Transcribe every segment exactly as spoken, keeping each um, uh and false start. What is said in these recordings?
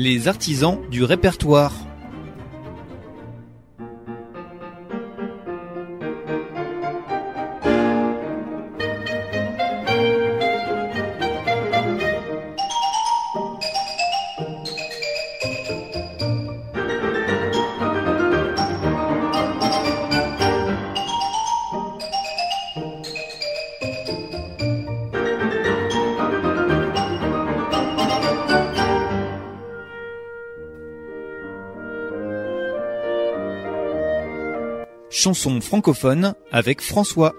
les artisans du répertoire. Chanson francophone avec François.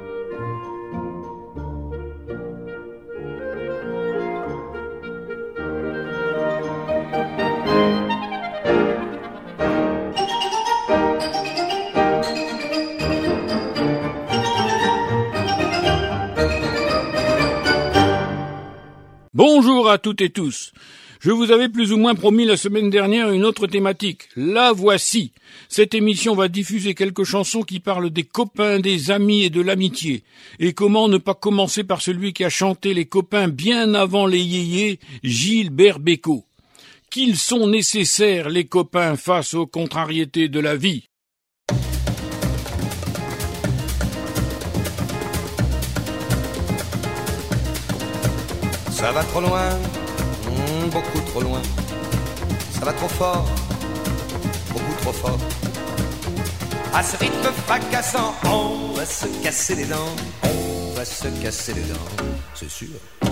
Bonjour à toutes et tous. Je vous avais plus ou moins promis la semaine dernière une autre thématique. La voici. Cette émission va diffuser quelques chansons qui parlent des copains, des amis et de l'amitié. Et comment ne pas commencer par celui qui a chanté les copains bien avant les yéyés, Gilbert Bécaud. Qu'ils sont nécessaires, les copains, face aux contrariétés de la vie. Ça va trop loin, mmh, beaucoup trop loin. Ça va trop fort, beaucoup trop fort. À ce rythme fracassant, on va se casser les dents. On va se casser les dents, c'est sûr.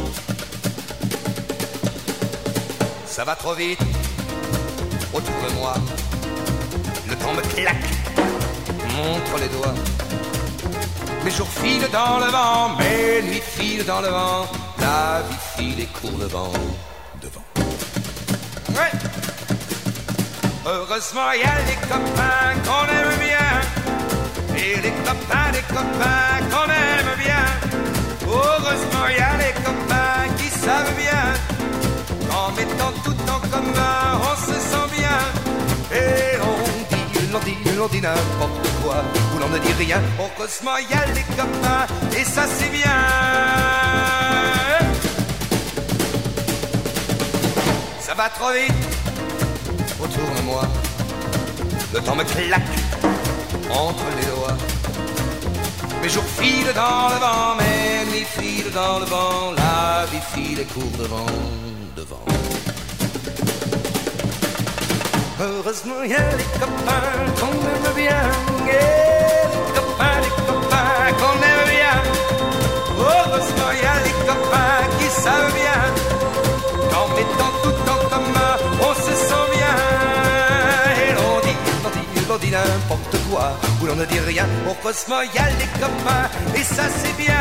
Ça va trop vite, autour de moi. Le temps me claque, montre les doigts. Mes jours filent dans le vent, mes nuits filent dans le vent. La vie file et court devant, devant. Ouais. Heureusement, il y a les copains qu'on aime bien. Et les copains des copains qu'on aime bien. Heureusement, il y a les copains qui savent bien qu'en mettant tout en commun, on se sent bien. Et on dit, l'on dit, l'on dit n'importe quoi, ou l'on ne dit rien. Heureusement, il y a les copains, et ça c'est bien. Ça va trop vite, autour de moi. Le temps me claque entre les doigts. Mes jours filent dans le vent, mes nuits filent dans le vent. La vie file et court devant, devant. Heureusement, il y a les copains qu'on aime bien. Yeah, les copains, les copains qu'on aime bien. Heureusement, il y a les copains qui savent bien qu'en mettant tout en commun, on se sent bien. Et l'on dit, l'on dit, l'on dit n'importe quoi, ou l'on ne dit rien. Heureusement, il y a les copains, et ça c'est bien.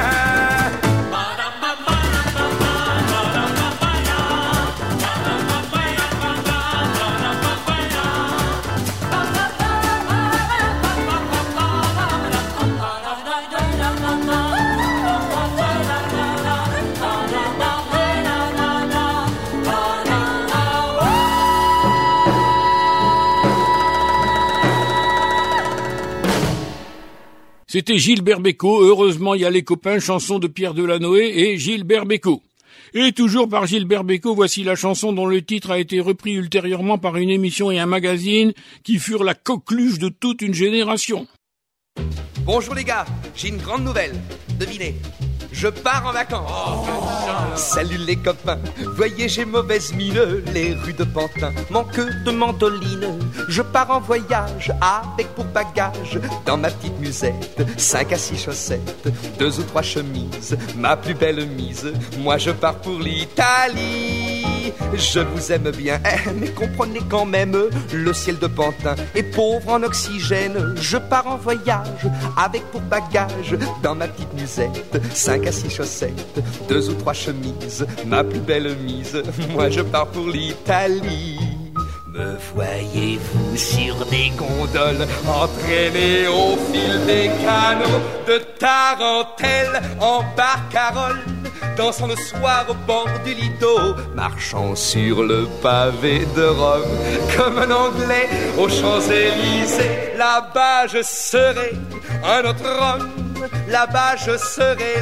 C'était Gilbert Bécaud, heureusement il y a les copains, chanson de Pierre Delanoë et Gilbert Bécaud. Et toujours par Gilbert Bécaud, voici la chanson dont le titre a été repris ultérieurement par une émission et un magazine qui furent la coqueluche de toute une génération. Bonjour les gars, j'ai une grande nouvelle, devinez. Je pars en vacances. Oh, salut les copains, voyez j'ai mauvaise mine. Les rues de Pantin manquent de mandoline. Je pars en voyage avec pour bagage dans ma petite musette cinq à six chaussettes, deux ou trois chemises, ma plus belle mise. Moi je pars pour l'Italie. Je vous aime bien, mais comprenez quand même, le ciel de Pantin est pauvre en oxygène. Je pars en voyage avec pour bagage dans ma petite musette cinq à six chaussettes, deux ou trois chemises, ma plus belle mise. Moi je pars pour l'Italie. Me voyez-vous sur des gondoles, entraîné au fil des canaux de Tarentelle en barcarolle, dansant le soir au bord du Lido, marchant sur le pavé de Rome comme un Anglais aux Champs-Élysées. Là-bas je serai un autre homme, là-bas je serai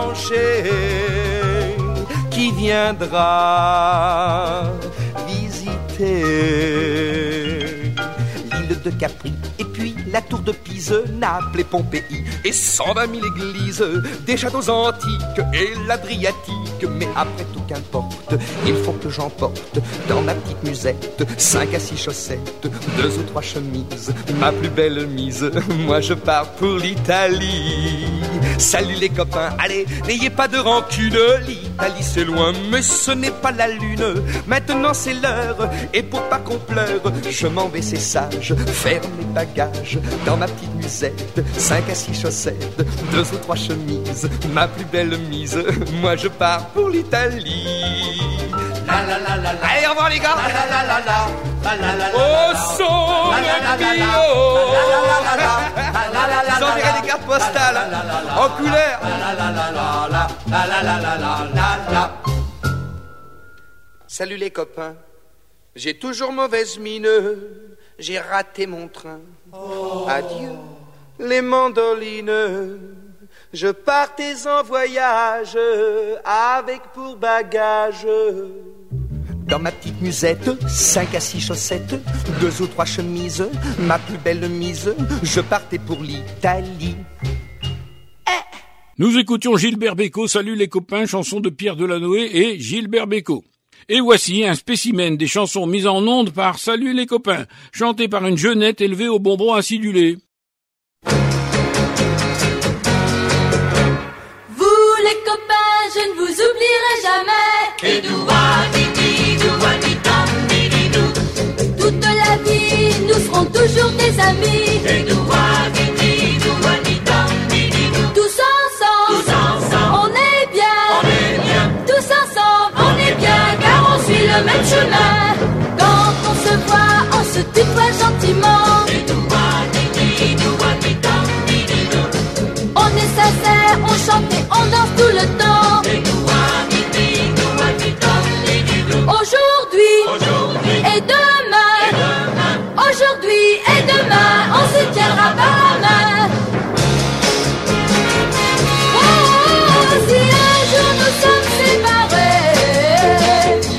l'étranger qui viendra visiter visiter l'île de Capri, et puis la tour de Pise, Naples et Pompéi, et cent vingt mille églises, des châteaux antiques et l'Adriatique. Mais après tout qu'importe, il faut que j'emporte dans ma petite musette cinq à six chaussettes, deux ou trois chemises, ma plus belle mise. Moi je pars pour l'Italie. Salut les copains, allez, n'ayez pas de rancune. L'Italie c'est loin, mais ce n'est pas la lune. Maintenant c'est l'heure, et pour pas qu'on pleure, je m'en vais, c'est sage, faire mes bagages dans ma petite musette, cinq à six chaussettes, deux ou trois chemises, ma plus belle mise. Moi je pars pour l'Italie. La la la la la. Allez, au revoir les gars. La la la la la. Au son le bio. Vous enverrez des cartes postales en couleur. Salut les copains. J'ai toujours mauvaise mine. J'ai raté mon train. Adieu les mandolines. Je partais en voyage avec pour bagage dans ma petite musette, cinq à six chaussettes, deux ou trois chemises, ma plus belle mise. Je partais pour l'Italie. Eh. Nous écoutions Gilbert Bécaud, Salut les copains, chanson de Pierre Delanoë et Gilbert Bécaud. Et voici un spécimen des chansons mises en ondes par Salut les copains, chantées par une jeunette élevée aux bonbons acidulés. Les copains, je ne vous oublierai jamais. Toute la vie, nous serons toujours des amis. Tous ensemble, on est bien. Tous ensemble, on est bien, car on suit le même chemin. Quand on se voit, on se tutoie gentiment. On est sincère, on chante et on danse tout le temps. Aujourd'hui, Aujourd'hui et, demain, et demain, aujourd'hui et demain, on se tiendra par la main. Oh, si un jour nous sommes séparés,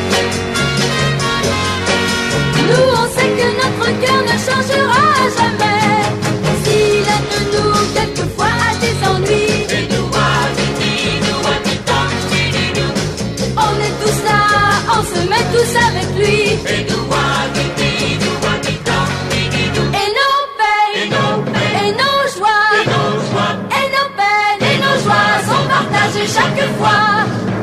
nous on sait que notre cœur ne changera jamais. Si l'un de nous quelquefois a des ennuis, on est tous là, on se met tous avec lui. Et nos peines, et nos, peines, et nos joies, et nos, joies, et nos peines, et nos joies sont partagées chaque fois.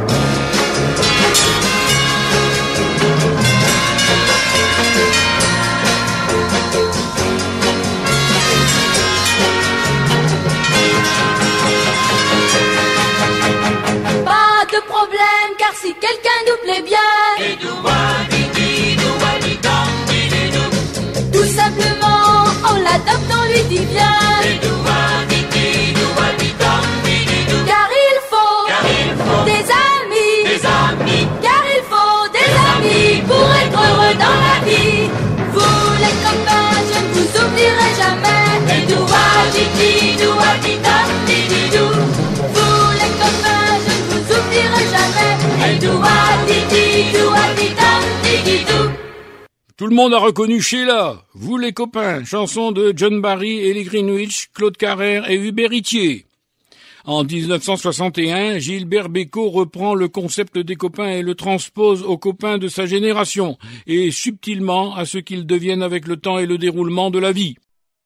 Pas de problème, car si quelqu'un nous plaît bien, tout simplement on l'adopte, on lui dit bien. Car il faut, car il faut des, amis, des amis, car il faut des amis pour être heureux dans la vie. Vous les copains, je ne vous oublierai jamais. Et dou wa di di dou wa di dam di di dou. Vous les copains, je ne vous oublierai jamais. Et dou wa di di dou wa di dam di di dou. Tout le monde a reconnu Sheila, Vous les copains, chanson de John Barry, Ellie Greenwich, Claude Carrère et Hubert Itier. En dix-neuf cent soixante et un, Gilbert Bécaud reprend le concept des copains et le transpose aux copains de sa génération, et subtilement à ce qu'ils deviennent avec le temps et le déroulement de la vie.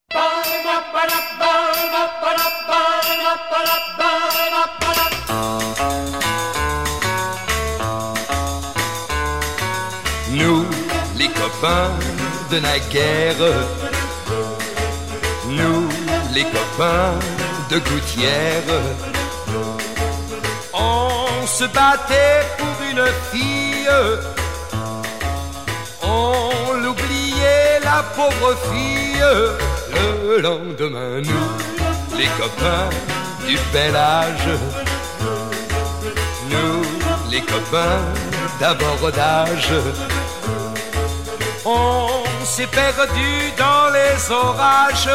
Nous, les copains de naguère, nous, les copains de gouttière, on se battait pour une fille, on l'oubliait la pauvre fille. Le lendemain, nous, les copains du bel âge, nous, les copains d'abordage, on s'est perdu dans les orages,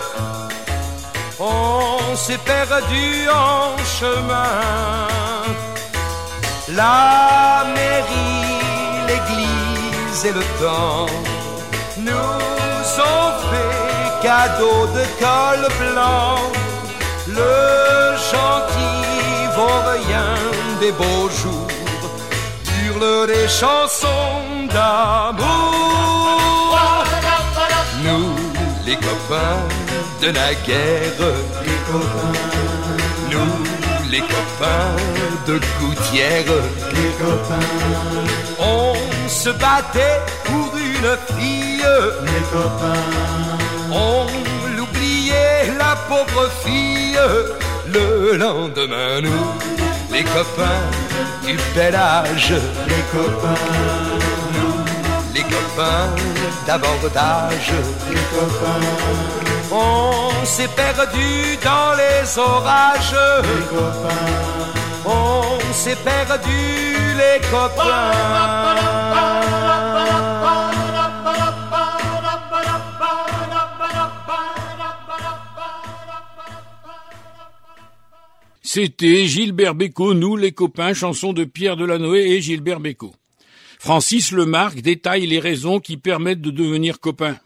on s'est perdu en chemin. La mairie, l'église, et le temps nous ont fait cadeau de col blanc. Le gentil vaurien des beaux jours hurle des chansons d'amour. Nous, les copains de la guerre, les copains. Nous, les copains de Gouttière, les copains. On se battait pour une fille, les copains. On l'oubliait, la pauvre fille. Le lendemain, nous, les copains du bel âge, les copains. Nous, les copains d'abordage, les copains. On s'est perdu dans les orages, les copains. On s'est perdu, les copains. C'était Gilbert Bécaud, Nous les copains, chanson de Pierre Delanoë et Gilbert Bécaud. Francis Lemarque détaille les raisons qui permettent de devenir copains.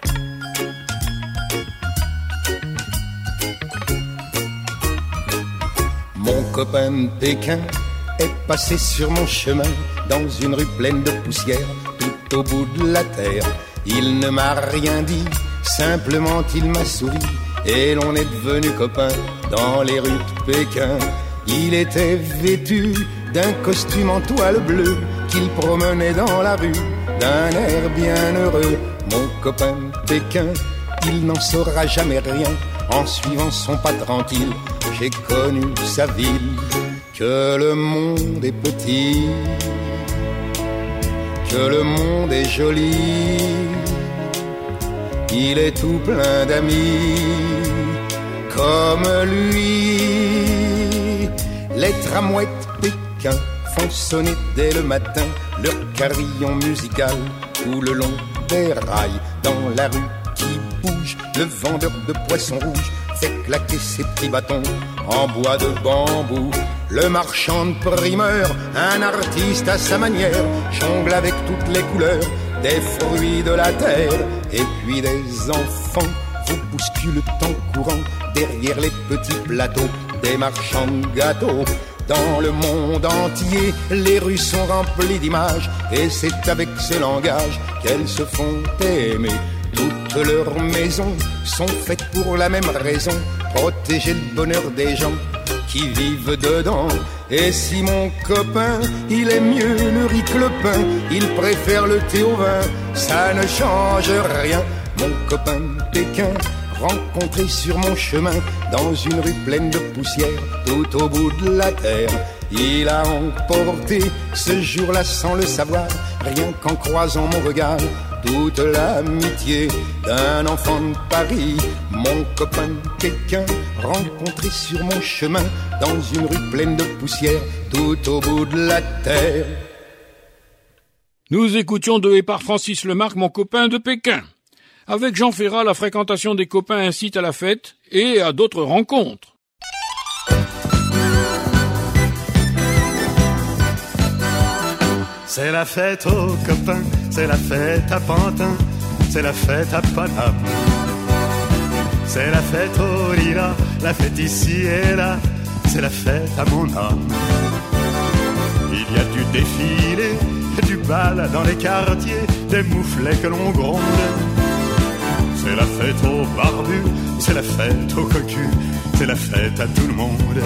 Mon copain de Pékin est passé sur mon chemin dans une rue pleine de poussière, tout au bout de la terre. Il ne m'a rien dit, simplement il m'a souri et l'on est devenu copains dans les rues de Pékin. Il était vêtu d'un costume en toile bleue qu'il promenait dans la rue d'un air bien heureux. Mon copain de Pékin, il n'en saura jamais rien en suivant son pas tranquille. J'ai connu sa ville, que le monde est petit, que le monde est joli. Il est tout plein d'amis comme lui. Les tramways de Pékin font sonner dès le matin leur carillon musical tout le long des rails. Dans la rue qui bouge, le vendeur de poissons rouges fait claquer ses petits bâtons en bois de bambou. Le marchand de primeurs, un artiste à sa manière, jongle avec toutes les couleurs des fruits de la terre. Et puis des enfants vous bousculent en courant derrière les petits plateaux des marchands de gâteaux. Dans le monde entier, les rues sont remplies d'images et c'est avec ce langage qu'elles se font aimer. Toutes leurs maisons sont faites pour la même raison, protéger le bonheur des gens qui vivent dedans. Et si mon copain, il aime mieux le riz que le pain, il préfère le thé au vin, ça ne change rien. Mon copain Pékin, rencontré sur mon chemin, dans une rue pleine de poussière, tout au bout de la terre, il a emporté ce jour-là sans le savoir, rien qu'en croisant mon regard, toute l'amitié d'un enfant de Paris. Mon copain Pékin, rencontré sur mon chemin, dans une rue pleine de poussière, tout au bout de la terre. Nous écoutions de et par Francis Lemarque, Mon copain de Pékin. Avec Jean Ferrat, la fréquentation des copains incite à la fête et à d'autres rencontres. C'est la fête aux copains, c'est la fête à Pantin, c'est la fête à Paname. C'est la fête au lilas, la fête ici et là, c'est la fête à mon âme. Il y a du défilé, du bal dans les quartiers, des mouflets que l'on gronde. C'est la fête aux barbus, c'est la fête aux cocus, c'est la fête à tout le monde.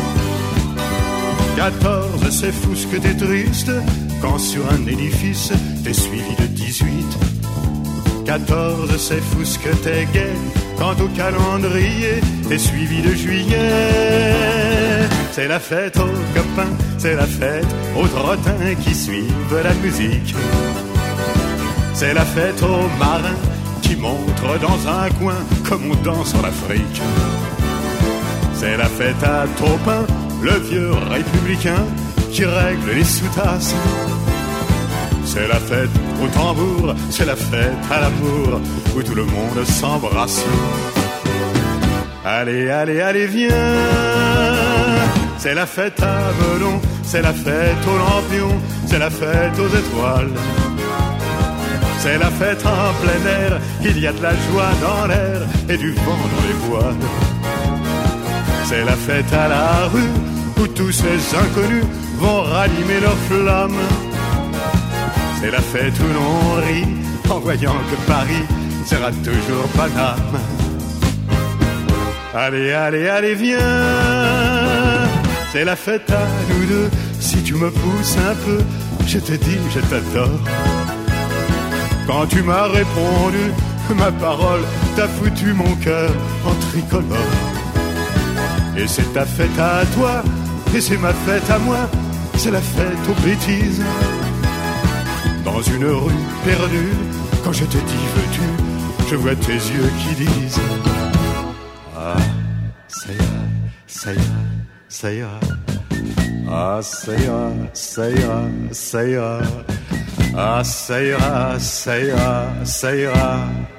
quatorze, c'est fou ce que t'es triste, quand sur un édifice t'es suivi de dix-huit. quatorze, c'est fou ce que t'es gai, quand au calendrier t'es suivi de juillet. C'est la fête aux copains, c'est la fête aux trottins qui suivent la musique. C'est la fête aux marins qui montrent dans un coin comme on danse en Afrique. C'est la fête à Taupin, le vieux républicain qui règle les sous-tasses. C'est la fête au tambour, c'est la fête à l'amour, où tout le monde s'embrasse. Allez, allez, allez, viens. C'est la fête à Melon, c'est la fête aux lampions, c'est la fête aux étoiles. C'est la fête en plein air, il y a de la joie dans l'air et du vent dans les voiles. C'est la fête à la rue où tous ces inconnus vont rallumer leurs flammes. C'est la fête où l'on rit en voyant que Paris sera toujours Paname. Allez, allez, allez, viens, c'est la fête à nous deux. Si tu me pousses un peu, je te dis je t'adore. Quand tu m'as répondu, ma parole t'a foutu mon cœur en tricolore. Et c'est ta fête à toi, et c'est ma fête à moi, c'est la fête aux bêtises. Dans une rue perdue, quand je te dis veux-tu, je vois tes yeux qui disent ah, ça ira, ça ira, ça ira. Ah, ça ira, ça ira, ça ira. Ah, ça ira, ça ira, ça ira.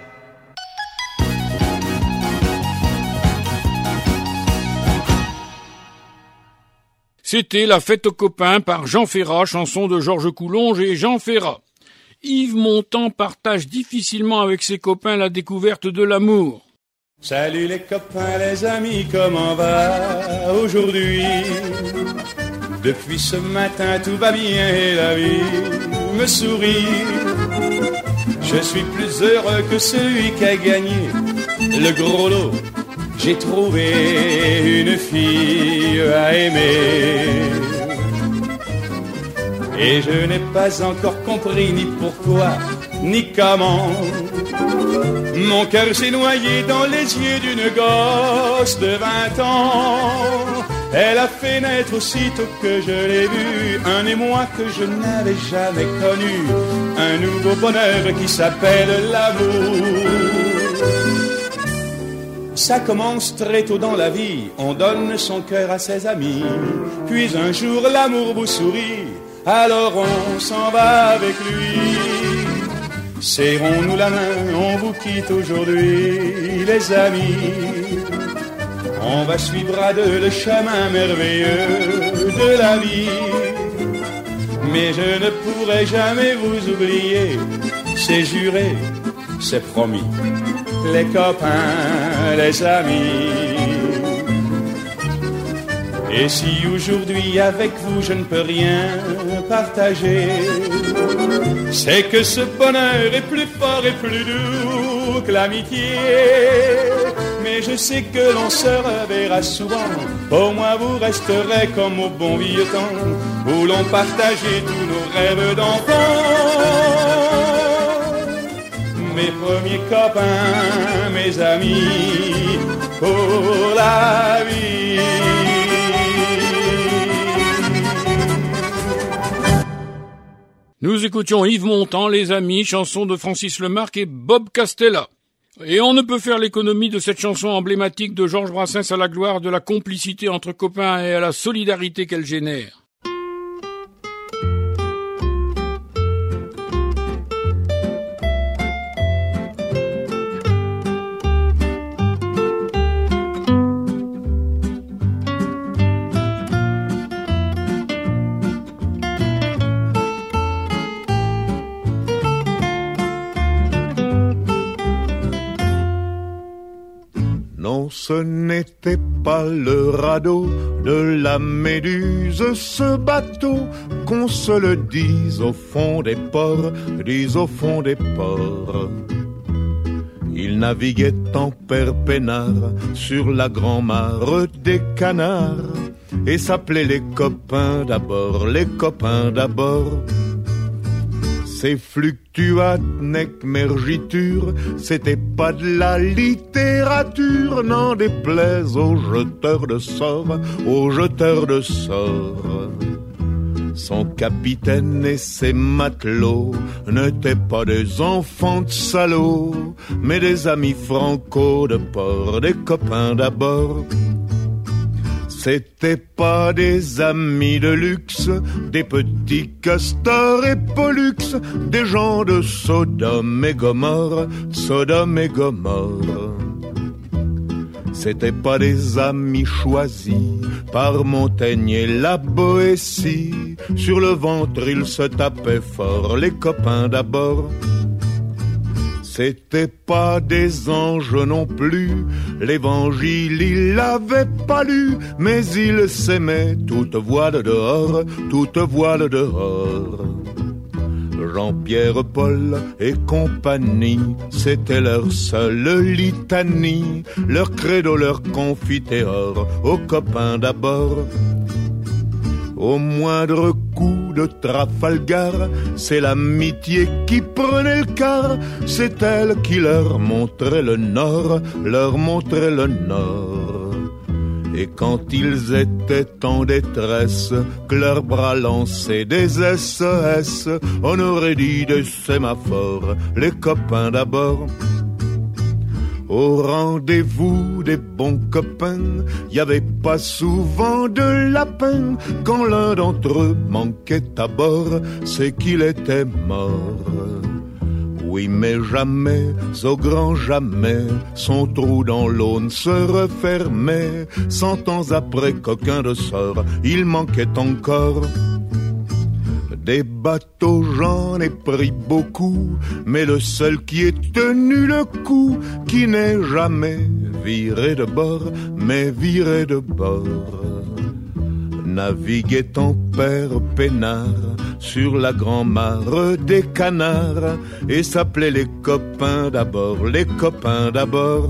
C'était La fête aux copains par Jean Ferrat, chanson de Georges Coulonge et Jean Ferrat. Yves Montand partage difficilement avec ses copains la découverte de l'amour. Salut les copains, les amis, comment va aujourd'hui? Depuis ce matin tout va bien et la vie me sourit. Je suis plus heureux que celui qui a gagné le gros lot. J'ai trouvé une fille à aimer. Et je n'ai pas encore compris ni pourquoi, ni comment. Mon cœur s'est noyé dans les yeux d'une gosse de vingt ans. Elle a fait naître aussitôt que je l'ai vue un émoi que je n'avais jamais connu, un nouveau bonheur qui s'appelle l'amour. Ça commence très tôt dans la vie, on donne son cœur à ses amis, puis un jour l'amour vous sourit, alors on s'en va avec lui. Serrons-nous la main, on vous quitte aujourd'hui, les amis. On va suivre à deux le chemin merveilleux de la vie. Mais je ne pourrai jamais vous oublier, c'est juré, c'est promis. Les copains, les amis. Et si aujourd'hui avec vous je ne peux rien partager, c'est que ce bonheur est plus fort et plus doux que l'amitié. Mais je sais que l'on se reverra souvent, au moins vous resterez comme au bon vieux temps, où l'on partageait tous nos rêves d'enfant. Mes premiers copains, mes amis, pour la vie. Nous écoutions Yves Montand, les amis, chanson de Francis Lemarque et Bob Castella. Et on ne peut faire l'économie de cette chanson emblématique de Georges Brassens à la gloire de la complicité entre copains et à la solidarité qu'elle génère. Non, ce n'était pas le radeau de la Méduse, ce bateau, qu'on se le dise au fond des ports, dise au fond des ports. Il naviguait en père peinard sur la grand-mare des canards et s'appelait les copains d'abord, les copains d'abord. Ces fluctuates nec mergiture, c'était pas de la littérature, n'en déplaise aux jeteurs de sorts, aux jeteurs de sorts. Son capitaine et ses matelots n'étaient pas des enfants de salauds, mais des amis franco de port, des copains d'abord. C'étaient pas des amis de luxe, des petits castors et pollux, des gens de Sodome et Gomorre, Sodome et Gomorre. C'étaient pas des amis choisis par Montaigne et la Boétie. Sur le ventre ils se tapaient fort, les copains d'abord. C'était pas des anges non plus, l'évangile il l'avait pas lu, mais il s'aimait toute voile dehors, toute voile dehors. Jean-Pierre, Paul et compagnie, c'était leur seule litanie, leur credo, leur confiteor, aux copains d'abord. Au moindre coup de Trafalgar, c'est l'amitié qui prenait le quart, c'est elle qui leur montrait le nord, leur montrait le nord. Et quand ils étaient en détresse, que leurs bras lançaient des S O S, on aurait dit des sémaphores, les copains d'abord. Au rendez-vous des bons copains, y avait pas souvent de lapin. Quand l'un d'entre eux manquait à bord, c'est qu'il était mort. Oui, mais jamais, au grand jamais, son trou dans l'aune se refermait. Cent ans après qu'aucun de sort, il manquait encore. Des bateaux, j'en ai pris beaucoup, mais le seul qui ait tenu le coup, qui n'est jamais viré de bord, mais viré de bord. Naviguait en père peinard sur la grand-mare des canards, et s'appelait les copains d'abord, les copains d'abord.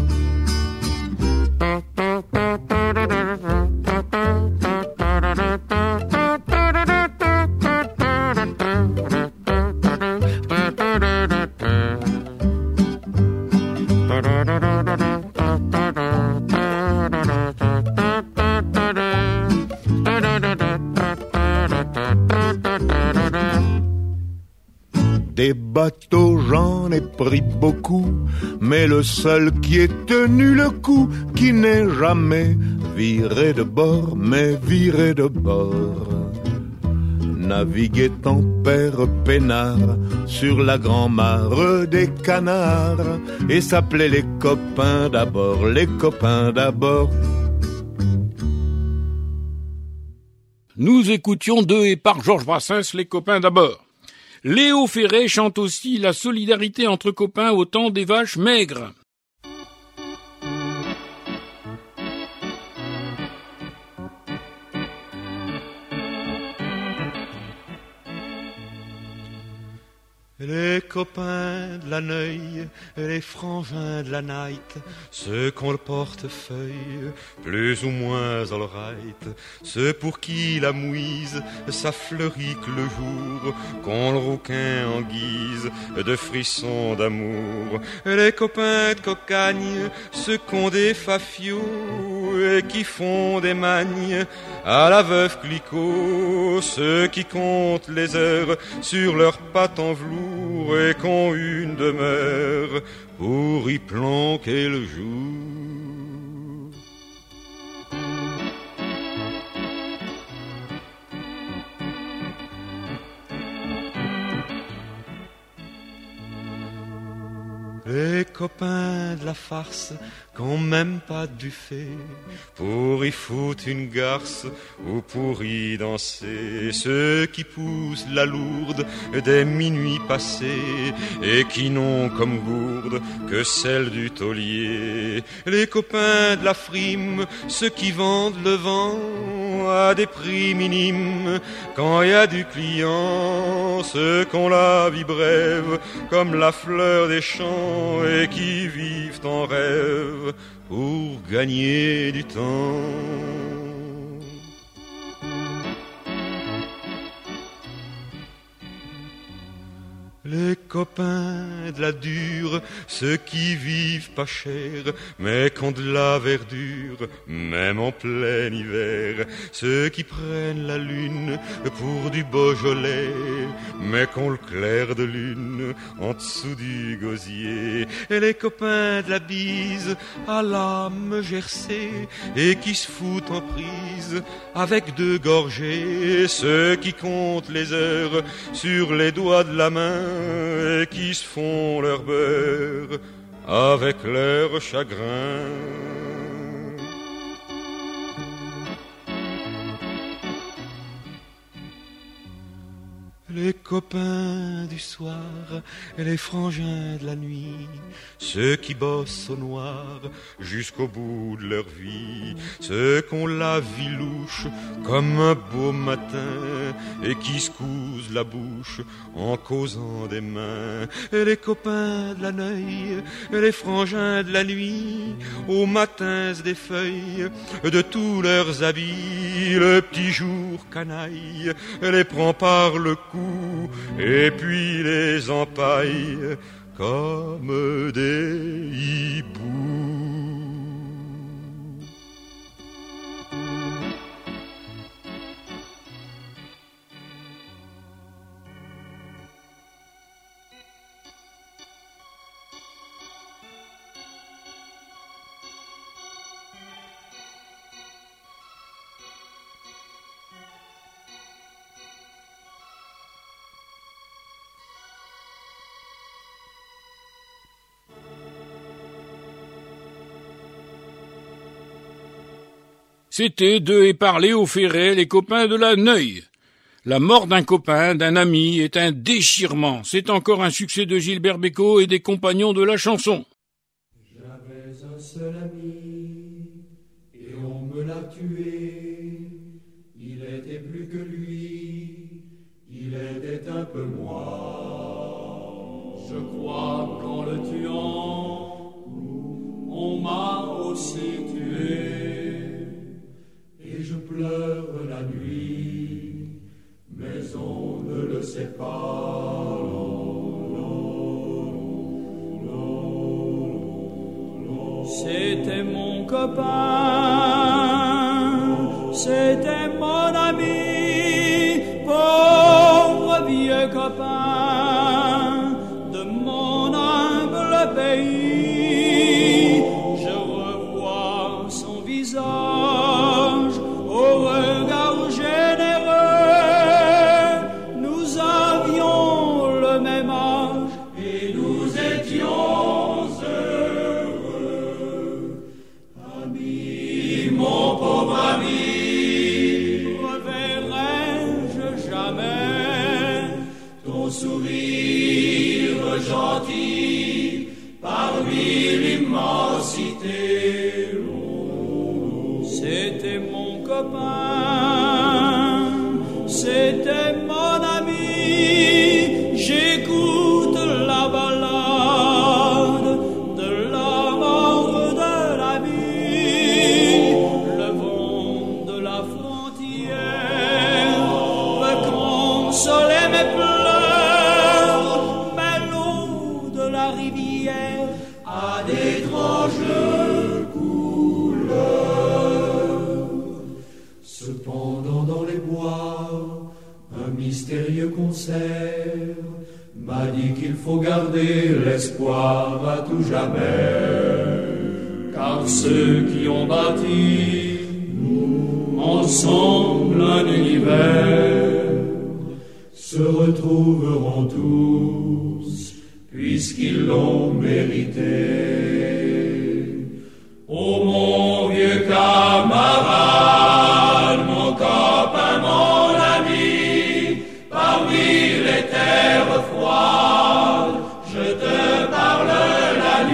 Des bateaux, j'en ai pris beaucoup, mais le seul qui ait tenu le coup, qui n'est jamais viré de bord, mais viré de bord. Naviguait en père peinard sur la grand-mare des canards, et s'appelait les copains d'abord, les copains d'abord. Nous écoutions de et par Georges Brassens, les copains d'abord. Léo Ferré chante aussi la solidarité entre copains au temps des vaches maigres. Les copains de la Neuille, les frangins de la night, ceux qui ont le portefeuille, plus ou moins all right, ceux pour qui la mouise, ça fleurit que le jour, qu'ont le rouquin en guise de frissons d'amour. Les copains de cocagne, ceux qui ont des fafiaux et qui font des magnes à la veuve Clicquot, ceux qui comptent les heures sur leurs pattes en velours et qu'ont une demeure pour y planquer le jour. Les copains de la farce qu'ont même pas de buffet pour y foutre une garce ou pour y danser, ceux qui poussent la lourde des minuits passés et qui n'ont comme gourde que celle du taulier. Les copains de la frime, ceux qui vendent le vent à des prix minimes quand il y a du client, ceux qu'on la vie brève comme la fleur des champs et qui vivent en rêve pour gagner du temps. Les copains de la dure, ceux qui vivent pas cher, mais qui ont de la verdure, même en plein hiver. Ceux qui prennent la lune pour du Beaujolais, mais qui ont le clair de lune en dessous du gosier. Et les copains de la bise à l'âme gercée, et qui se foutent en prise avec deux gorgées. Ceux qui comptent les heures sur les doigts de la main, et qui se font leur beurre avec leur chagrin. Les copains du soir et les frangins de la nuit, ceux qui bossent au noir jusqu'au bout de leur vie, ceux qu'on la vie louche comme un beau matin et qui se cousent la bouche en causant des mains. Et les copains de la nuit et les frangins de la nuit, aux matins des feuilles de tous leurs habits, le petit jour canaille les prend par le cou et puis les empaille comme des hiboux. C'était de et parler au Ferret, les copains de la Neuille. La mort d'un copain, d'un ami, est un déchirement. C'est encore un succès de Gilbert Bécaud et des compagnons de la chanson. J'avais un seul ami, et on me l'a tué. Il était plus que lui, il était un peu moi. Je crois qu'en le tuant, on m'a aussi tué. Et je pleure la nuit, mais on ne le sait pas. C'était mon copain, c'était mon ami, pauvre vieux copain de mon humble pays. Je revois son visage au regard généreux. Nous avions le même âge et nous étions heureux. Ami, mon pauvre ami, reverrai-je jamais ton sourire gentil parmi l'immensité? C'était mon copain, c'était mon ami. J'écoute la ballade de la mort de la vie. Le vent de la frontière veut consoler mes pleurs, mais l'eau de la rivière a d'étranges couleurs. Cependant dans les bois, un mystérieux concert m'a dit qu'il faut garder l'espoir à tout jamais, car ceux qui ont bâti ensemble un univers se retrouveront tous, puisqu'ils l'ont mérité. Ô mon vieux camarade, mon copain, mon ami, parmi les terres froides, je te parle la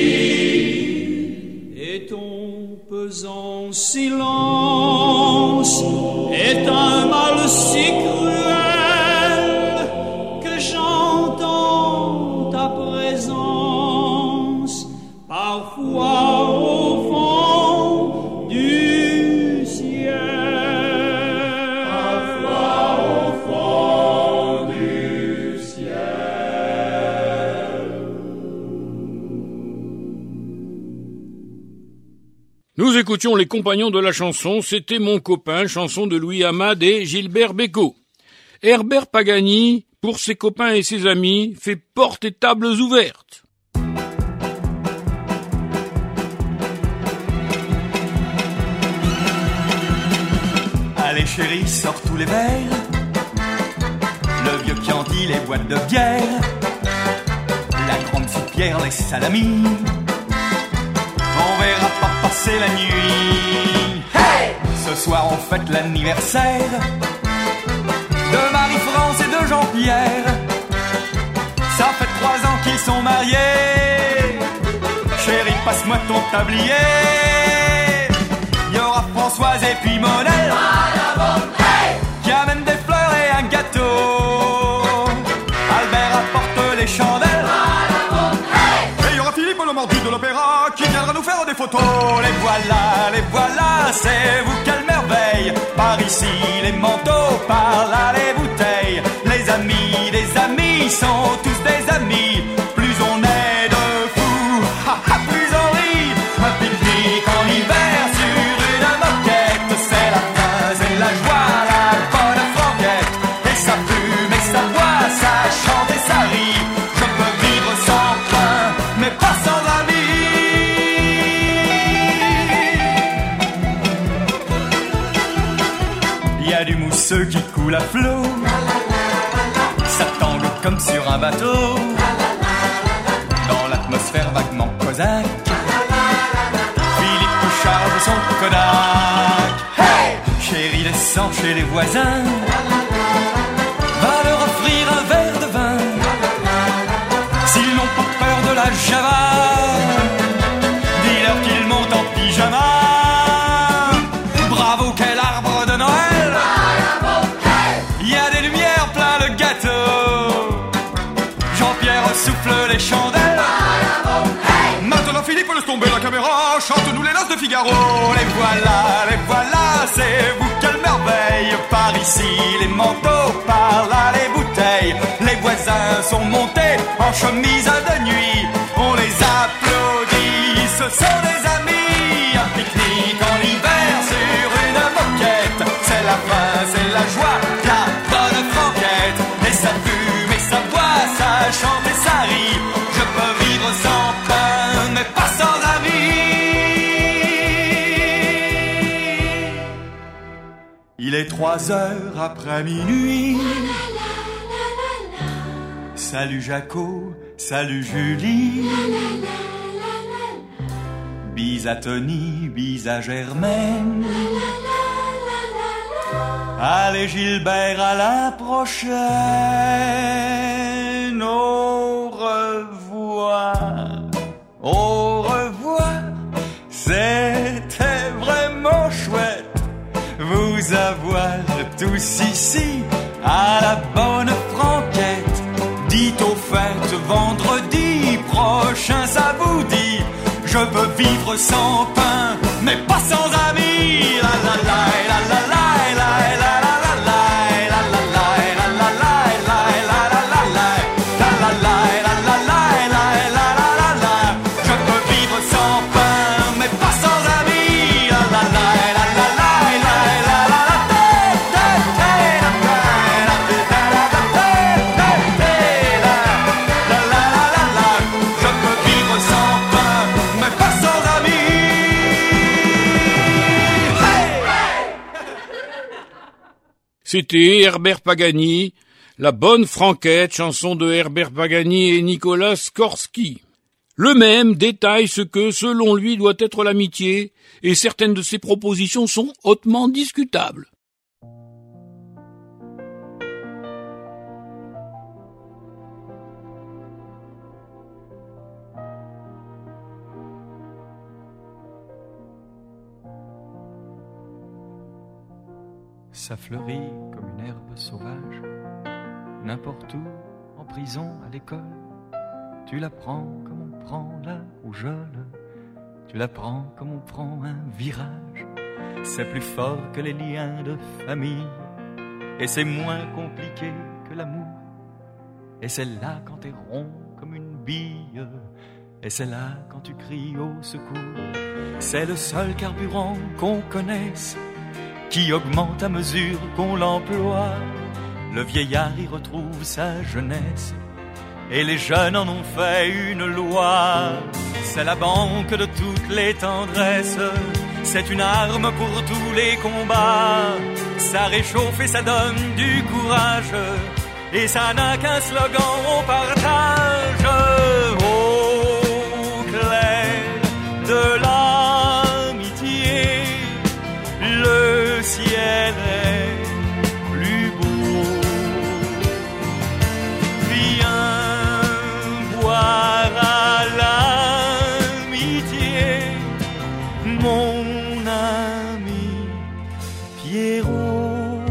nuit. Et ton pesant silence est un mal si cruel que j'entends ta présence parfois au fond du ciel. Parfois au fond du ciel. Nous écoutions les compagnons de la chanson, c'était mon copain, chanson de Louis Amade et Gilbert Bécaud. Herbert Pagani, pour ses copains et ses amis, fait portes et tables ouvertes. Allez chérie, sors tous les verres, le vieux Chianti, les boîtes de bière, la grande soupière, les salamis, on verra pas passer la nuit. Hey! Ce soir on fête l'anniversaire de Marie-France et de Jean-Pierre. Ça fait trois ans qu'ils sont mariés. Chérie, passe-moi ton tablier. Il y aura Françoise et puis Monel qui amène des fleurs et un gâteau. Albert apporte les chandelles. Et il y aura Philippe le mordu de l'opéra qui viendra nous faire des photos. Les voilà, les voilà, c'est vous quelle merveille. Par ici les manteaux, par là les bouteilles. Les amis des amis sont tous des amis. Plus on est de fous, ha, ha, plus on rit. Un pique-nique en hiver sur une moquette. C'est la fin, c'est la joie, la bonne franquette. Et ça fume et ça boit, ça chante et ça rit. Je peux vivre sans pain, mais pas sans amis. Il y a du mousseux qui coule à flot. Ça tangue comme sur un bateau. Dans l'atmosphère vaguement cosaque, Philippe charge son Kodak. Hey, chérie, descends chez les voisins. Va leur offrir un verre de vin. S'ils n'ont pas peur de la java, dis-leur qu'ils montent en pyjama. Bravo, quel arbre de Noël. Il y a des lumières plein le gâteau. Jean-Pierre souffle les chandelles. Maintenant Philippe, laisse tomber la caméra. Chante-nous les noces de Figaro. Les voilà, les voilà, c'est vous quelle merveille. Par ici les manteaux, par là les bouteilles. Les voisins sont montés en chemise de nuit. On les applaudit, ce sont des amis. Un pique-nique en hiver sur une moquette. C'est la fin, c'est la joie, la bonne franquette. Et ça fume et ça boit, ça chante et ça rit. Je peux vivre sans pain, mais pas sans amis. Il est trois heures après minuit. Salut Jaco, salut Julie. Bis à Tony, bis à Germaine. Allez Gilbert, à la prochaine. Au revoir, au revoir. C'était vraiment chouette vous avoir tous ici à la bonne franquette. Dites au fait vendredi prochain, ça vous dit. Je peux vivre sans pain, mais pas sans amis. La la la la la la la la la la la la la la la la. Je peux vivre sans pain, mais pas sans amis. La la la la la la la la la la. Je peux vivre sans pain, mais pas sans amis. C'était Herbert Pagani, La Bonne Franquette, chanson de Herbert Pagani et Nicolas Skorsky. Le même détaille ce que, selon lui, doit être l'amitié, et certaines de ses propositions sont hautement discutables. Ça fleurit comme une herbe sauvage, n'importe où, en prison, à l'école. Tu la prends comme on prend la rougeole, tu la prends comme on prend un virage. C'est plus fort que les liens de famille, et c'est moins compliqué que l'amour. Et c'est là quand t'es rond comme une bille, et c'est là quand tu cries au secours. C'est le seul carburant qu'on connaisse, qui augmente à mesure qu'on l'emploie. Le vieillard y retrouve sa jeunesse, et les jeunes en ont fait une loi. C'est la banque de toutes les tendresses, c'est une arme pour tous les combats. Ça réchauffe et ça donne du courage, et ça n'a qu'un slogan, on partage. Au clair de l'amitié, le ciel est plus beau. Pierrot.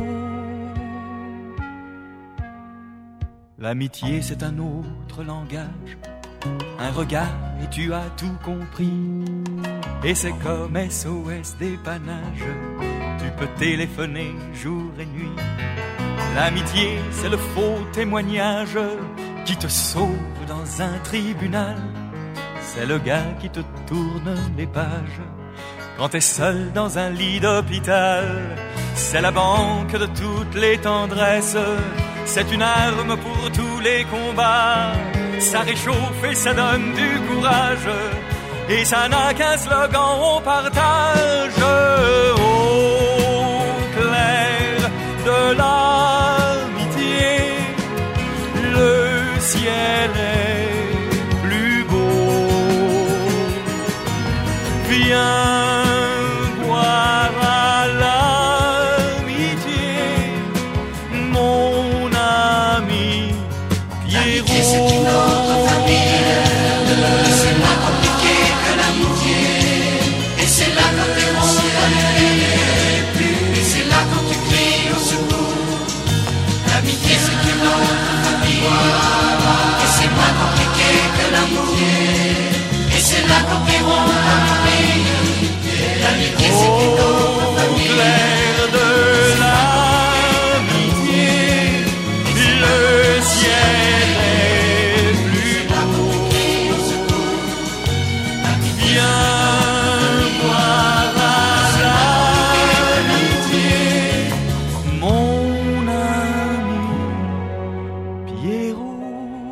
L'amitié c'est un autre langage, un regard et tu as tout compris. Et c'est comme S O S dépannage, tu peux téléphoner jour et nuit. L'amitié c'est le faux témoignage qui te sauve dans un tribunal. C'est le gars qui te tourne les pages quand t'es seul dans un lit d'hôpital. C'est la banque de toutes les tendresses, c'est une arme pour tous les combats. Ça réchauffe et ça donne du courage, et ça n'a qu'un slogan, on partage. Au clair de l'amitié, le ciel est plus beau. Viens boire à l'amitié, mon ami Pierrot. L'amitié c'est une autre famille, c'est moins compliqué que l'amitié. Et c'est là quand t'es bon, et c'est là quand tu cries au secours. L'amitié c'est une autre famille, et c'est moins compliqué que l'amitié. Et c'est là quand t'es bon, l'amitié c'est une autre famille. Au clair de l'amitié, le ciel est plus beau. Viens boire à l'amitié, mon ami Pierrot.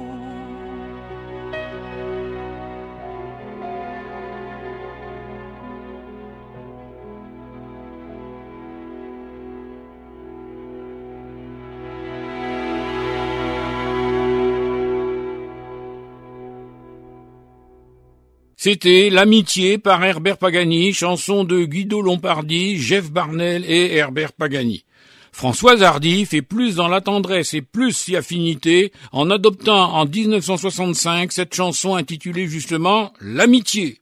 C'était L'amitié par Herbert Pagani, chanson de Guido Lombardi, Jeff Barnel et Herbert Pagani. Françoise Hardy fait plus dans la tendresse et plus si affinité en adoptant en dix-neuf cent soixante-cinq cette chanson intitulée justement L'amitié.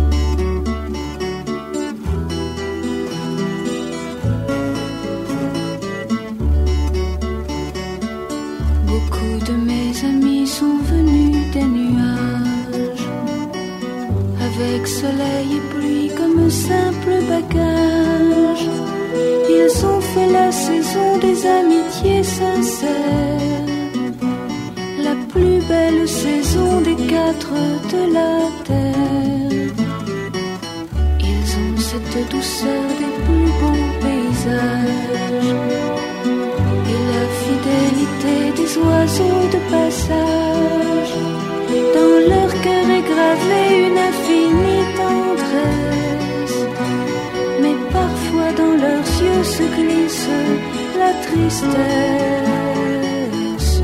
Beaucoup de mes amis sont venus des nuages, avec soleil et pluie comme simple bagage. Ils ont fait la saison des amitiés sincères, la plus belle saison des quatre de la terre. Ils ont cette douceur des plus beaux paysages et la fidélité des oiseaux de passage. Dans leur cœur est gravée une infinie tendresse, mais parfois dans leurs yeux se glisse la tristesse.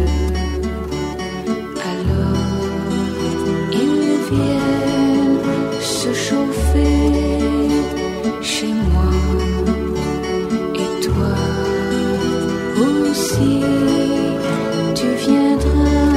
Alors ils viennent se chauffer chez moi, et toi aussi tu viendras.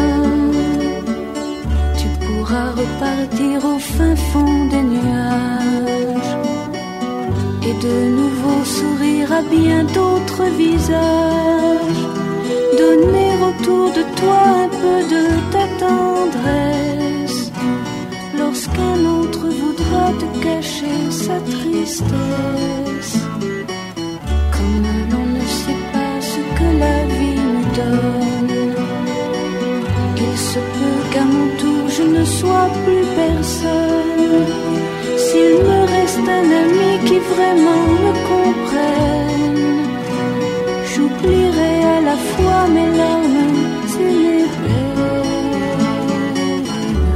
Tu pourras repartir au fin fond des nuages et de nouveau sourire à bien d'autres visages. Donner autour de toi un peu de ta tendresse lorsqu'un autre voudra te cacher sa tristesse. Comme l'on ne sait pas ce que la vie nous donne, il se peut qu'à mon tour je ne sois plus personne. S'il me reste un ami qui vraiment me comprenne, j'oublierai à la fois mes larmes et mes peines.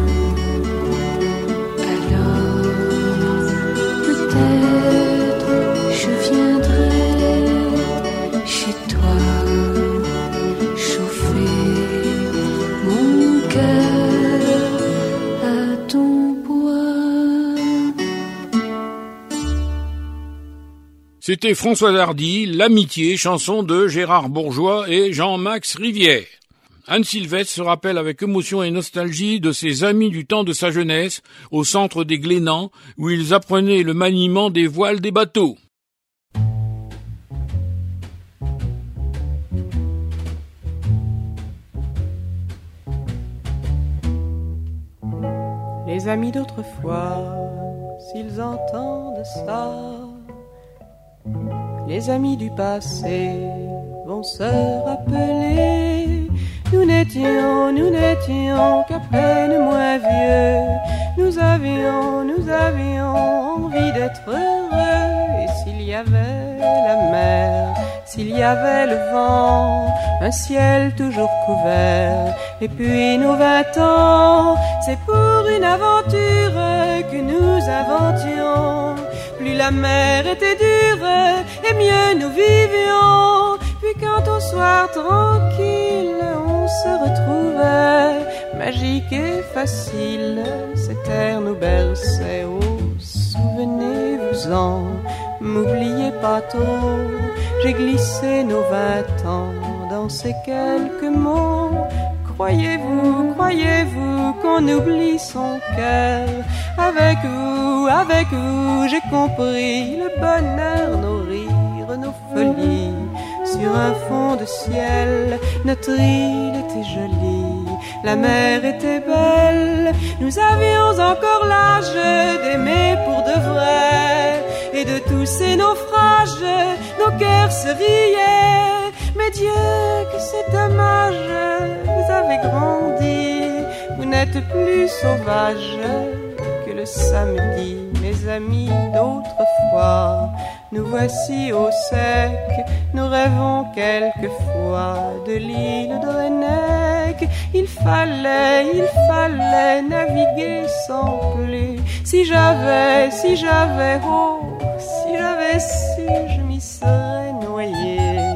Alors peut-être je viendrai chez toi, chauffer mon cœur à ton bois. C'était Françoise Hardy, L'amitié, chanson de Gérard Bourgeois et Jean-Max Rivière. Anne Sylvestre se rappelle avec émotion et nostalgie de ses amis du temps de sa jeunesse au centre des Glénans où ils apprenaient le maniement des voiles des bateaux. les amis d'autrefois, s'ils entendent ça, les amis du passé vont se rappeler. Nous n'étions, nous n'étions qu'à peine moins vieux. Nous avions, nous avions envie d'être heureux. Et s'il y avait la mer, s'il y avait le vent, un ciel toujours couvert, et puis nos vingt ans, c'est pour une aventure que nous inventions. Plus la mer était dure, et mieux nous vivions. Puis quand au soir tranquille, on se retrouvait, magique et facile, cet air nous berçait. Oh, souvenez-vous-en, m'oubliez pas tôt, j'ai glissé nos vingt ans dans ces quelques mots. Croyez-vous, croyez-vous qu'on oublie son cœur? Avec vous, avec vous, j'ai compris le bonheur, nos rires, nos folies. Sur un fond de ciel, notre île était jolie, la mer était belle. Nous avions encore l'âge d'aimer pour de vrai, et de tous ces naufrages, nos cœurs se riaient. Mais Dieu, que c'est dommage, vous avez grandi, vous n'êtes plus sauvage que le samedi. Mes amis d'autrefois, nous voici au sec, nous rêvons quelquefois de l'île de Rennec. Il fallait, il fallait naviguer sans plus. Si j'avais, si j'avais, oh, si j'avais su, je m'y serais noyé.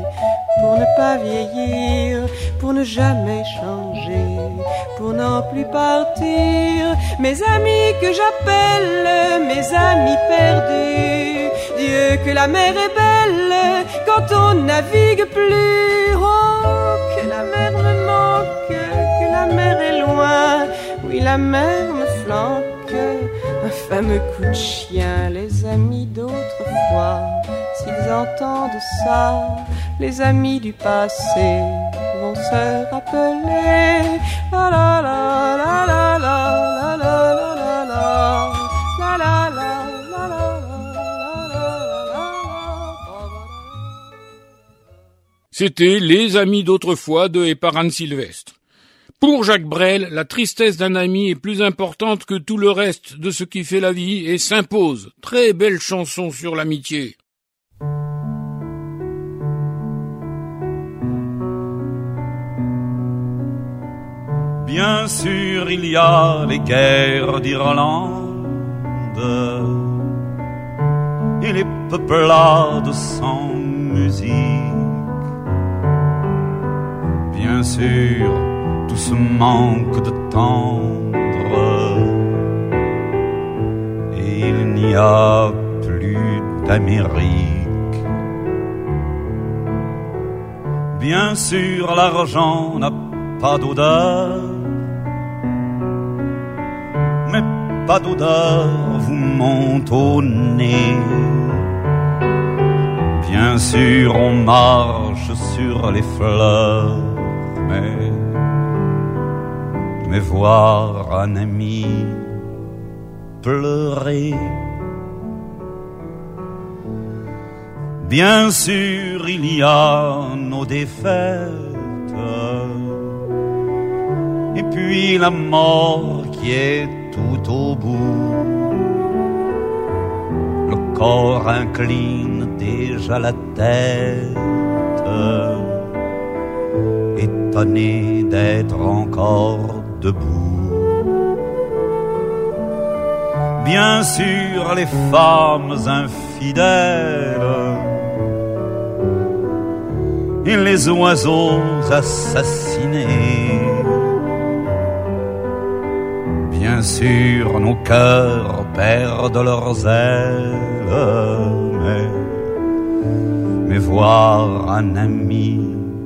Pour ne pas vieillir, pour ne jamais changer, pour n'en plus partir. Mes amis que j'appelle mes amis perdus. Dieu, que la mer est belle quand on navigue plus. Oh, que la mer me manque, que la mer est loin. Oui, la mer me flanque, un fameux coup de chien. Les amis d'autrefois, s'ils entendent ça, les amis du passé vont se rappeler. La la la la la la la la la la la la la. C'était Les amis d'autrefois de et par Anne Sylvestre. Pour Jacques Brel, la tristesse d'un ami est plus importante que tout le reste de ce qui fait la vie et s'impose. Très belle chanson sur l'amitié. Bien sûr, il y a les guerres d'Irlande et les peuplades sans musique. Bien sûr, tout ce manque de tendre, et il n'y a plus d'Amérique. Bien sûr, l'argent n'a pas d'odeur, mais pas d'odeur vous monte au nez. Bien sûr, on marche sur les fleurs, mais, mais voir un ami pleurer. Bien sûr, il y a nos défaites, et puis la mort qui est tout au bout. Le corps incline déjà la tête, étonné d'être encore debout. Bien sûr, les femmes infidèles et les oiseaux assassinés. Bien sûr, nos cœurs perdent leurs ailes, mais, mais voir un ami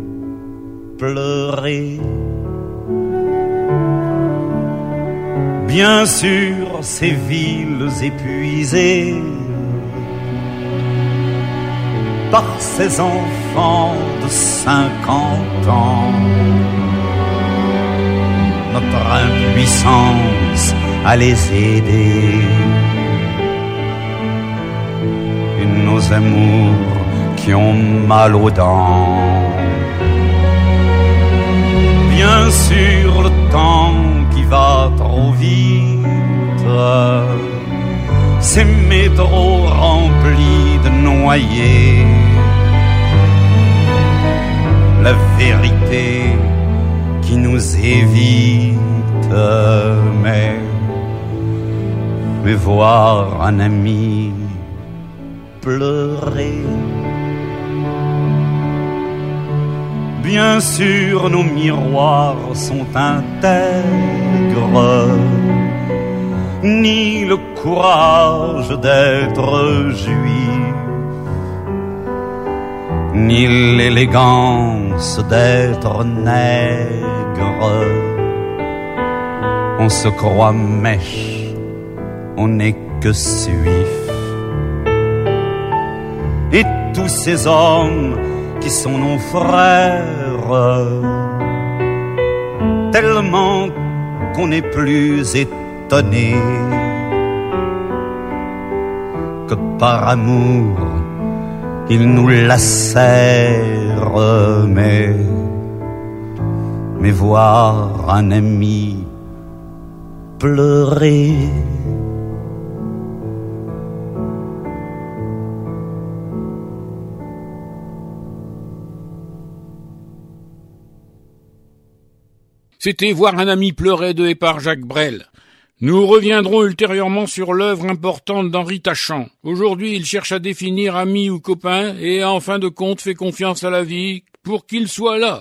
pleurer. Bien sûr, ces villes épuisées par ces enfants de cinquante ans, notre impuissance à les aider. Et nos amours qui ont mal aux dents. Bien sûr, le temps qui va trop vite, ces métros remplis de noyés, la vérité qui nous évite, mais, mais voir un ami pleurer. Bien sûr, nos miroirs sont intègres, ni le courage d'être juif, ni l'élégance d'être nègre. On se croit mèche, on n'est que suif. Et tous ces hommes qui sont nos frères, tellement qu'on n'est plus étonné que par amour ils nous lacèrent, mais, mais voir un ami pleurer. C'était Voir un ami pleurer de et par Jacques Brel. Nous reviendrons ultérieurement sur l'œuvre importante d'Henri Tachant. Aujourd'hui, il cherche à définir ami ou copain et en fin de compte fait confiance à la vie pour qu'il soit là.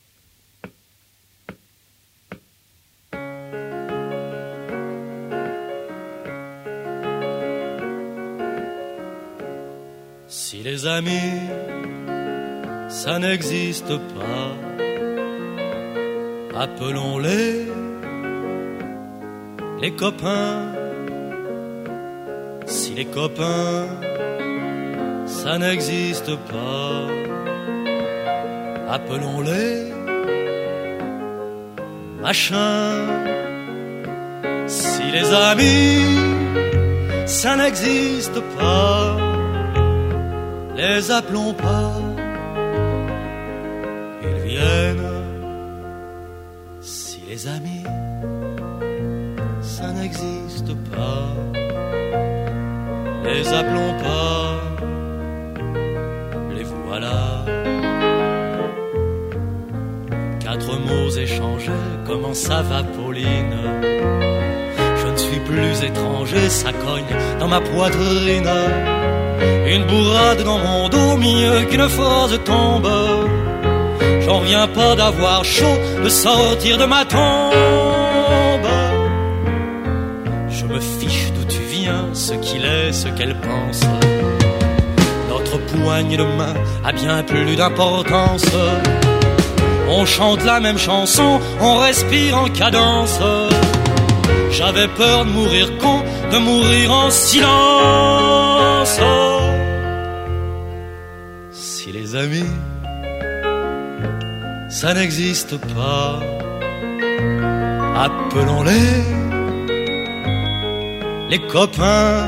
Si les amis, ça n'existe pas, appelons-les les copains. Si les copains, ça n'existe pas, appelons-les machins. Si les amis, ça n'existe pas, les appelons pas, ils viennent. Si les amis, ça n'existe pas, les appelons pas, les voilà. Quatre mots échangés, comment ça va Pauline? Je ne suis plus étranger, ça cogne dans ma poitrine. Une bourrade dans mon dos, mieux qu'une force tombe. J'en reviens pas d'avoir chaud, de sortir de ma tombe. Je me fiche d'où tu viens, ce qu'il est, ce qu'elle pense. Notre poignée de main a bien plus d'importance. On chante la même chanson, on respire en cadence. J'avais peur de mourir con, de mourir en silence. Si les amis, ça n'existe pas, appelons-les les copains.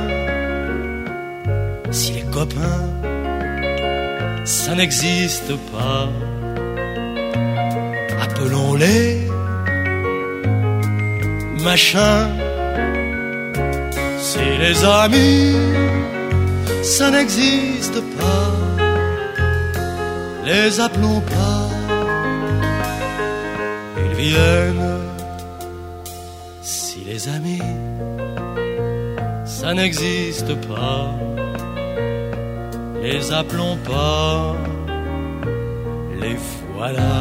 Si les copains, ça n'existe pas, appelons-les machins. Si les amis, ça n'existe pas, les appelons pas, ils viennent. Si les amis, ça n'existe pas, les appelons pas, les voilà.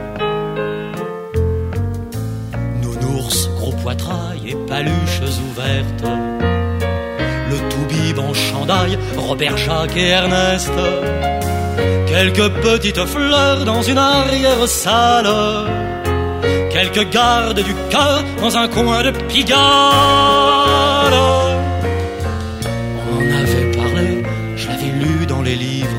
Nounours, gros poitrail et paluches ouvertes, le toubib en chandail, Robert, Jacques et Ernest. Quelques petites fleurs dans une arrière-salle, quelques gardes du cœur dans un coin de Pigalle. On en avait parlé, je l'avais lu dans les livres.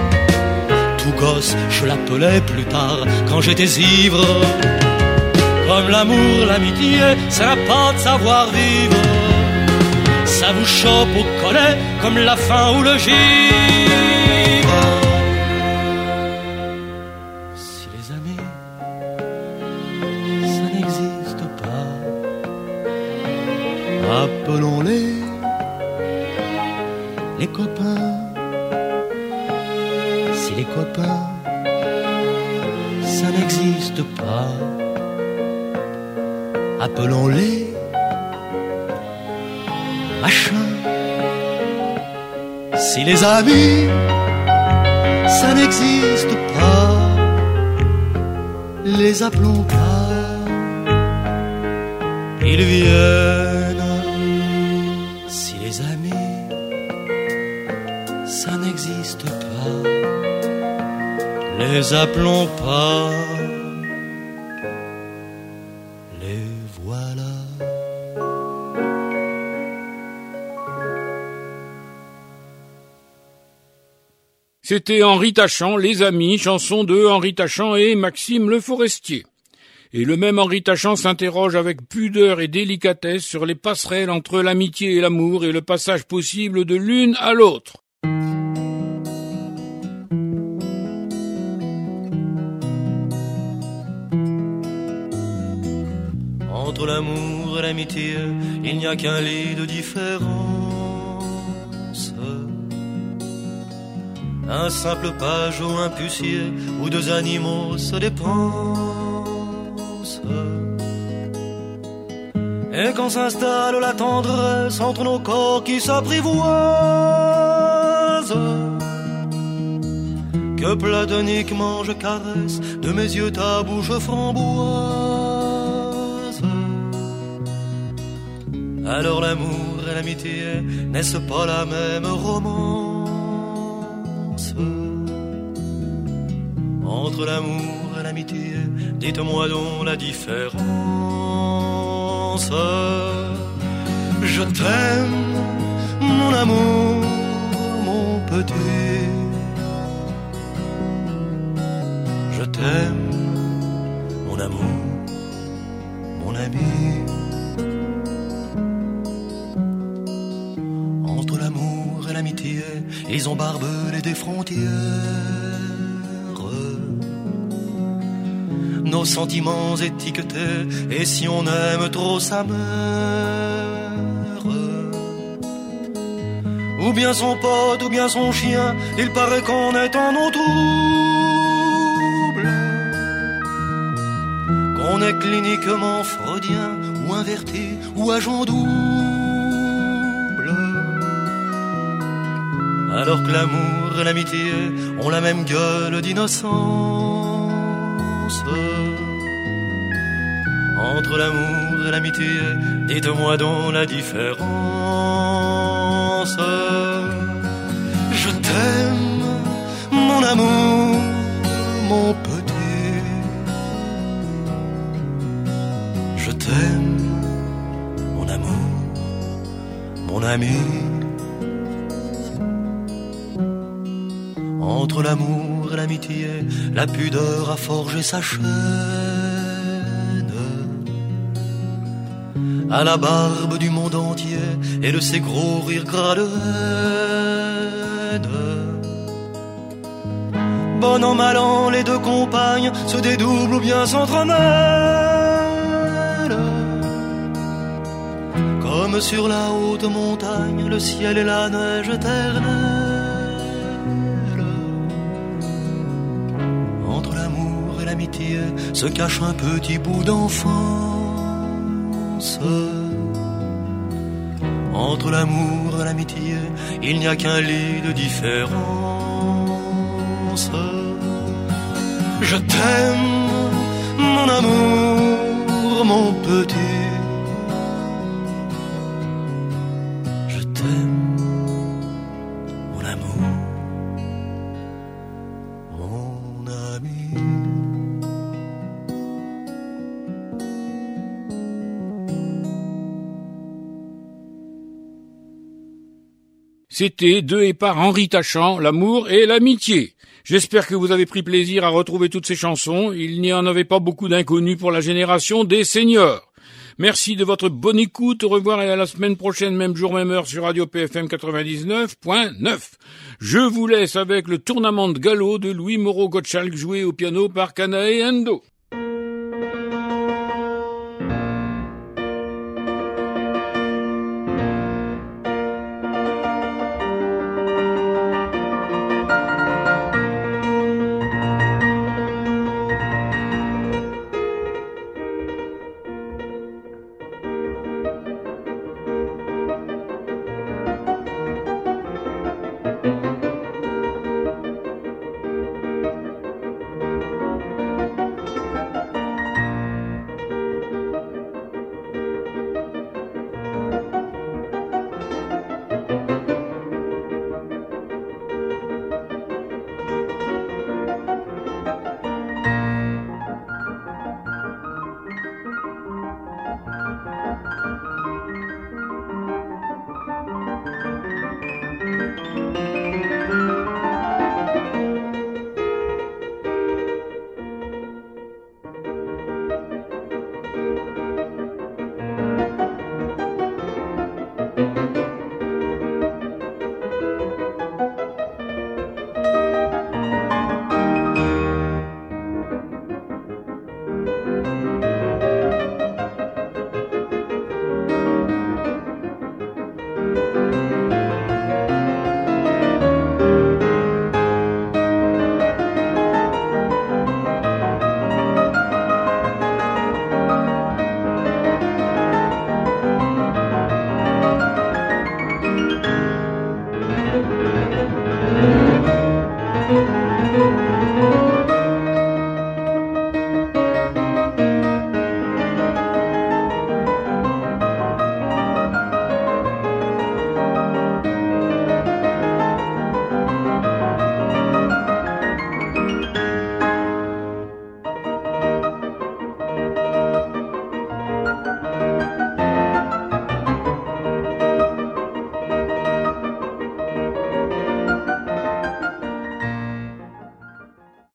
Tout gosse, je l'appelais plus tard quand j'étais ivre. Comme l'amour, l'amitié, ça n'a pas de savoir-vivre. Ça vous chope au collet comme la faim ou le givre. Si les amis, ça n'existe pas, appelons-les les copains. Si les copains, ça n'existe pas, appelons-les machins. Si les amis, ça n'existe pas, les appelons pas, ils viennent. Si les amis, ça n'existe pas, les appelons pas, les voilà. C'était Henri Tachant, Les Amis, chanson de Henri Tachant et Maxime Le Forestier. Et le même Henri Tachant s'interroge avec pudeur et délicatesse sur les passerelles entre l'amitié et l'amour et le passage possible de l'une à l'autre. Entre l'amour et l'amitié, il n'y a qu'un lit de différence. Un simple page ou un pucier, où deux animaux se dépensent. Et quand s'installe la tendresse entre nos corps qui s'apprivoisent, que platoniquement je caresse de mes yeux ta bouche framboise. Alors l'amour et l'amitié, n'est-ce pas la même romance? Entre l'amour et l'amitié, dites-moi donc la différence. Je t'aime, mon amour, mon petit. Je t'aime, mon amour, mon ami. Entre l'amour et l'amitié, ils ont barbelé des frontières. Nos sentiments étiquetés, et si on aime trop sa mère, ou bien son pote, ou bien son chien, il paraît qu'on est en eau trouble, qu'on est cliniquement freudien, ou inverti, ou agent double. Alors que l'amour et l'amitié ont la même gueule d'innocence. Entre l'amour et l'amitié, dites-moi donc la différence. Je t'aime, mon amour, mon petit. Je t'aime, mon amour, mon ami. Entre l'amour et l'amitié, la pudeur a forgé sa chaîne. À la barbe du monde entier, et de ses gros rires gras de haine. Bon an, mal an, les deux compagnes se dédoublent ou bien s'entremêlent. Comme sur la haute montagne, le ciel et la neige éternelle. Entre l'amour et l'amitié se cache un petit bout d'enfance. Entre l'amour et l'amitié, il n'y a qu'un lit de différence. Je t'aime, mon amour, mon petit. Je t'aime, mon amour, mon ami. C'était de et par Henri Tachant, l'amour et l'amitié. J'espère que vous avez pris plaisir à retrouver toutes ces chansons. Il n'y en avait pas beaucoup d'inconnus pour la génération des seniors. Merci de votre bonne écoute. Au revoir et à la semaine prochaine, même jour, même heure sur Radio P F M quatre-vingt-dix-neuf point neuf. Je vous laisse avec le Tournament de Galop de Louis Moreau Gottschalk joué au piano par Kanae Endo.